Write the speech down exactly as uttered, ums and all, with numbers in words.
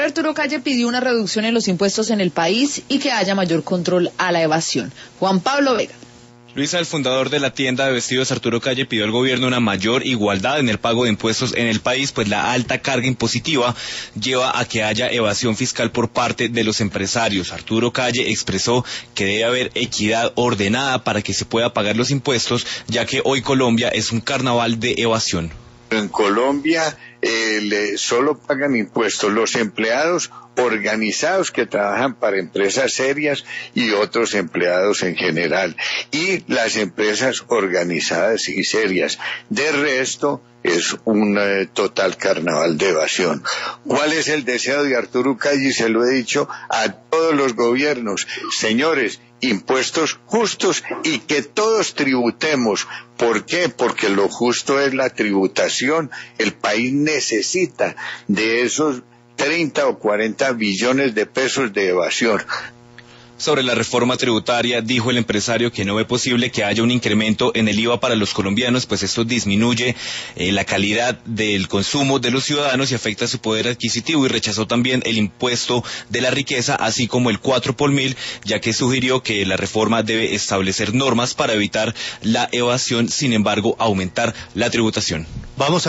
Arturo Calle pidió una reducción en los impuestos en el país y que haya mayor control a la evasión. Juan Pablo Vega. Luisa, el fundador de la tienda de vestidos Arturo Calle, pidió al gobierno una mayor igualdad en el pago de impuestos en el país, pues la alta carga impositiva lleva a que haya evasión fiscal por parte de los empresarios. Arturo Calle expresó que debe haber equidad ordenada para que se pueda pagar los impuestos, ya que hoy Colombia es un carnaval de evasión. En Colombia eh, le, solo pagan impuestos los empleados organizados que trabajan para empresas serias y otros empleados en general, y las empresas organizadas y serias. De resto, es un eh, total carnaval de evasión. ¿Cuál es el deseo de Arturo Calle? Se lo he dicho a todos los gobiernos. Señores, impuestos justos y que todos tributemos. ¿Por qué? Porque lo justo es la tributación. El país necesita de esos treinta o cuarenta billones de pesos de evasión. Sobre la reforma tributaria, dijo el empresario que no ve posible que haya un incremento en el I V A para los colombianos, pues esto disminuye eh, la calidad del consumo de los ciudadanos y afecta su poder adquisitivo, y rechazó también el impuesto de la riqueza, así como el cuatro por mil, ya que sugirió que la reforma debe establecer normas para evitar la evasión, sin embargo, aumentar la tributación. Vamos a